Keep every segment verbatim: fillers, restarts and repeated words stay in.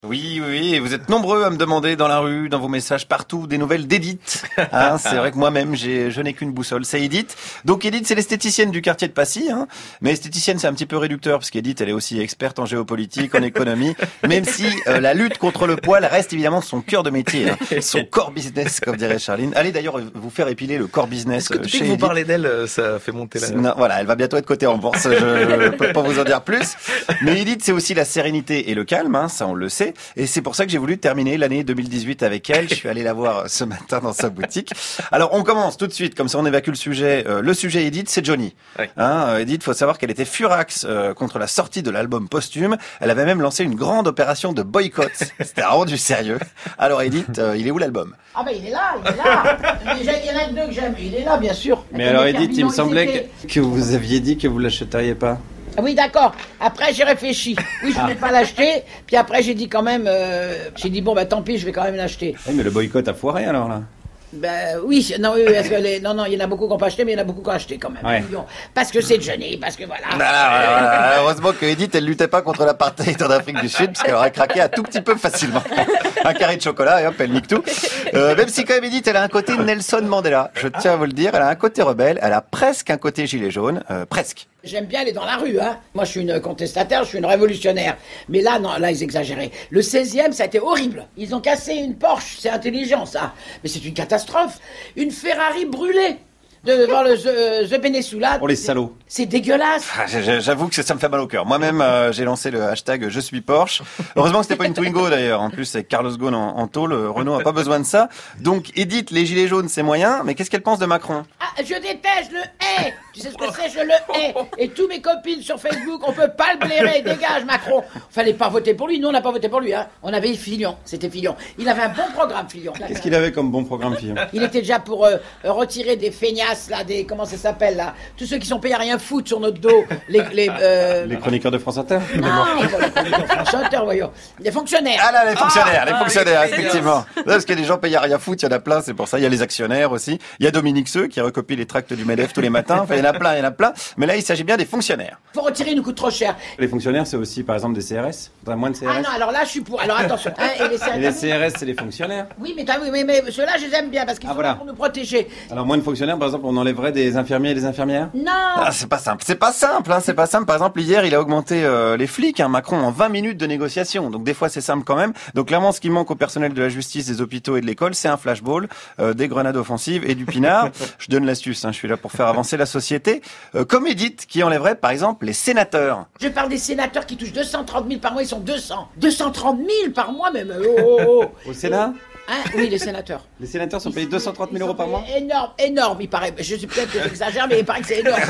Oui, oui, oui, et vous êtes nombreux à me demander dans la rue, dans vos messages partout, des nouvelles d'Edith. Hein, c'est vrai que moi-même, j'ai, je n'ai qu'une boussole, c'est Edith. Donc Edith, c'est l'esthéticienne du quartier de Passy. Hein. Mais esthéticienne, c'est un petit peu réducteur, parce qu'Edith, elle est aussi experte en géopolitique, en économie, même si euh, la lutte contre le poil reste évidemment son cœur de métier, hein, son core business, comme dirait Charline. Allez d'ailleurs vous faire épiler le core business Est-ce que chez depuis que vous Edith. parlez d'elle, ça fait monter la... Non, voilà, elle va bientôt être cotée en bourse, je peux pas vous en dire plus. Mais Edith, c'est aussi la sérénité et le calme, hein, ça on le sait. Et c'est pour ça que j'ai voulu terminer l'année deux mille dix-huit avec elle. Je suis allé la voir ce matin dans sa boutique. Alors, on commence tout de suite, comme ça on évacue le sujet. Euh, le sujet Edith, c'est Johnny. Oui. Hein, Edith, faut savoir qu'elle était furax euh, contre la sortie de l'album posthume. Elle avait même lancé une grande opération de boycott. C'était vraiment du sérieux. Alors Edith, euh, il est où l'album? Ah ben il est là, il est là. Déjà, il y en a deux que j'aime. Il est là, bien sûr. Mais alors Edith, il me semblait que, que vous aviez dit que vous l'achèteriez pas. Ah oui, d'accord. Après, j'ai réfléchi. Oui, je ne Ah. vais pas l'acheter. Puis après, j'ai dit quand même... Euh, j'ai dit, bon, bah tant pis, je vais quand même l'acheter. Oui, mais le boycott a foiré alors là. Ben oui, non, oui, parce que les, non, non, il y en a beaucoup qui n'ont pas acheté, mais il y en a beaucoup qui ont acheté quand même. Ouais. Parce que c'est Johnny, parce que voilà. Voilà, voilà, voilà. Heureusement que Edith, elle luttait pas contre l'apartheid en Afrique du Sud, parce qu'elle aurait craqué un tout petit peu facilement. Un carré de chocolat et hop, elle nique tout. Euh, même si quand même Edith, elle a un côté Nelson Mandela. Je tiens à vous le dire, elle a un côté rebelle, elle a presque un côté gilet jaune, euh, presque. J'aime bien aller dans la rue, hein. Moi, je suis une contestataire, je suis une révolutionnaire. Mais là, non, là, ils exagéraient. Le seizième, ça a été horrible. Ils ont cassé une Porsche, c'est intelligent, ça. Mais c'est une catastrophe. Une Ferrari brûlée devant le The, The Peninsula. Oh les salauds. C'est dégueulasse. Ah, J'avoue que ça me fait mal au cœur. Moi-même, euh, j'ai lancé le hashtag Je suis Porsche. Heureusement que c'était pas une Twingo d'ailleurs. En plus, avec Carlos Ghosn en, en tôle, Renault a pas besoin de ça. Donc, Edith, les gilets jaunes, c'est moyen. Mais qu'est-ce qu'elle pense de Macron? Ah, je déteste, je le hais. Tu sais ce que c'est, je le hais. Et tous mes copines sur Facebook, on peut pas le blairer. Dégage, Macron. Fallait pas voter pour lui. Nous, on n'a pas voté pour lui, hein. On avait Fillon. C'était Fillon. Il avait un bon programme, Fillon. Qu'est-ce qu'il avait comme bon programme, Fillon? Il était déjà pour euh, retirer des feignasses, là, des... Comment ça s'appelle, là? Tous ceux qui sont payés à rien foutre sur notre dos. Les... Les, euh... les chroniqueurs de France Inter. Non, les chroniqueurs de France Inter, voyons. Les fonctionnaires. Ah là, les fonctionnaires, ah, les fonctionnaires, ah, effectivement. Non, parce que les gens payent à rien foutre, il y en a plein, c'est pour ça. Il y a les actionnaires aussi. Il y a Dominique Seux qui recopie les tracts du MEDEF tous les matins. Enfin, il y en a plein, il y en a plein. Mais là, il s'agit bien des fonctionnaires. Faut retirer, il nous coûte trop cher. Les fonctionnaires, c'est aussi, par exemple, des C R S. Faudrait moins de C R S. Ah non, alors là, je suis pour. Alors attention. Hein, et les C R S, Et les C R S, c'est les fonctionnaires. Oui, mais, t'as vu, mais, mais ceux-là, je les aime bien parce qu'ils Ah, sont voilà. là pour nous protéger. Alors moins de fonctionnaires, par exemple, on enlèverait des infirmiers et des infirmières. Non. Ah, c'est pas simple. C'est pas simple, hein. C'est pas simple. Par exemple, hier, il a augmenté euh, les flics, hein, Macron, en vingt minutes de négociation. Donc, des fois, c'est simple quand même. Donc, clairement, ce qui manque au personnel de la justice, des hôpitaux et de l'école, c'est un flashball, euh, des grenades offensives et du pinard. Je donne l'astuce, hein. Je suis là pour faire avancer la société. Euh, comme Edith, qui enlèverait, par exemple, les sénateurs. Je parle des sénateurs qui touchent deux cent trente mille par mois, ils sont deux cents. deux cent trente mille par mois, même. Oh, oh, oh. Au Sénat, Hein, oui, les sénateurs. les sénateurs sont payés deux cent trente mille Ils euros sont par mois. payés Énorme, énorme, il paraît. Je sais peut-être que j'exagère, mais il paraît que c'est énorme.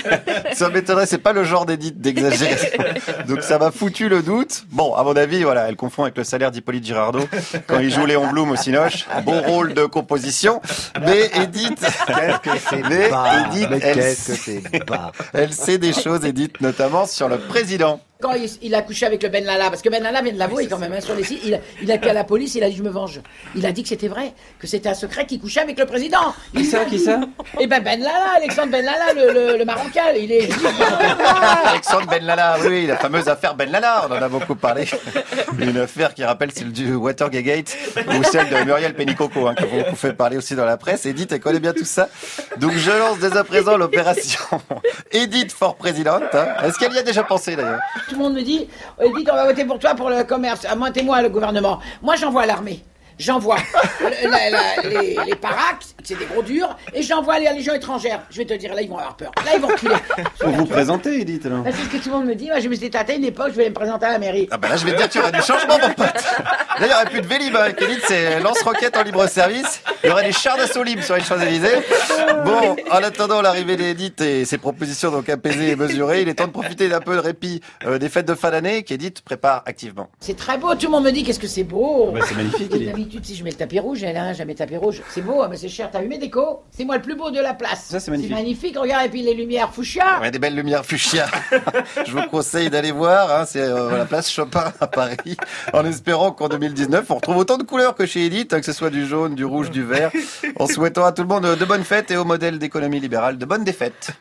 Ça m'étonnerait, c'est pas le genre d'Edith d'exagérer. Donc, ça m'a foutu le doute. Bon, à mon avis, voilà, elle confond avec le salaire d'Hippolyte Girardot quand il joue Léon Blum au Cinoche. Bon rôle de composition. Mais Edith, Qu'est-ce que c'est Mais bas, Edith, mais elle- qu'est-ce que c'est bas. elle sait des choses, Edith, notamment sur le président. Quand il, il a couché avec le Ben Lala, parce que Ben Lala vient de l'avouer quand même, hein, sur les sites, il, a- il a été à la police, il a dit je me venge. Il a dit que c'était vrai, que c'était un secret qu'il couchait avec le président. Qui ça, qui ça? Eh ben Ben Lala, Alexandre Ben Lala, le, le, le Marocain, il est juif. Alexandre Ben Lala, oui, oui, la fameuse affaire Ben Lala, on en a beaucoup parlé. Une affaire qui rappelle celle du Watergate ou celle de Muriel Pénicoco, hein, que vous, vous faites parler aussi dans la presse. Edith, elle connaît bien tout ça. Donc je lance dès à présent l'opération Edith for présidente. Hein. Est-ce qu'elle y a déjà pensé d'ailleurs? Tout le monde me dit, Edith, on va voter pour toi pour le commerce. À moi, témoin, le gouvernement. Moi, j'envoie l'armée. J'envoie le- la- la- les, les paracs, c'est des gros durs, et j'envoie les légions étrangères. Je vais te dire, là, ils vont avoir peur. Là, ils vont reculer. Pour vous présenter, Edith, alors. C'est ce que tout le monde me dit. Moi, je me suis tâté une époque, je vais me présenter à la mairie. Ah ben là, je vais te dire, tu auras du changement, mon pote. D'ailleurs, il n'y aurait plus de Vélib avec Edith, c'est lance-roquettes en libre service. Il y aurait des chars d'assaut libres sur les Champs-Élysées. Bon, en attendant l'arrivée d'Edith et ses propositions donc apaisées et mesurées, il est temps de profiter d'un peu de répit euh, des fêtes de fin d'année qu'Edith prépare activement. C'est très beau, tout le monde me dit qu'est-ce que c'est beau. Bah, c'est magnifique, Edith. D'habitude, si je mets le tapis rouge, elle a jamais tapis rouge. C'est beau, hein, mais c'est cher. T'as vu mes décos? C'est moi le plus beau de la place. Ça, c'est magnifique. C'est magnifique, regarde, et puis les lumières fuchsia. Ouais, des belles lumières fuchsia. Je vous conseille d'aller voir, hein, c'est euh, la place Chopin à Paris, en espérant qu'en deux mille dix-neuf, on retrouve autant de couleurs que chez Edith, hein, que ce soit du jaune, du rouge, du vert, en souhaitant à tout le monde de bonnes fêtes et au modèle d'économie libérale de bonnes défaites.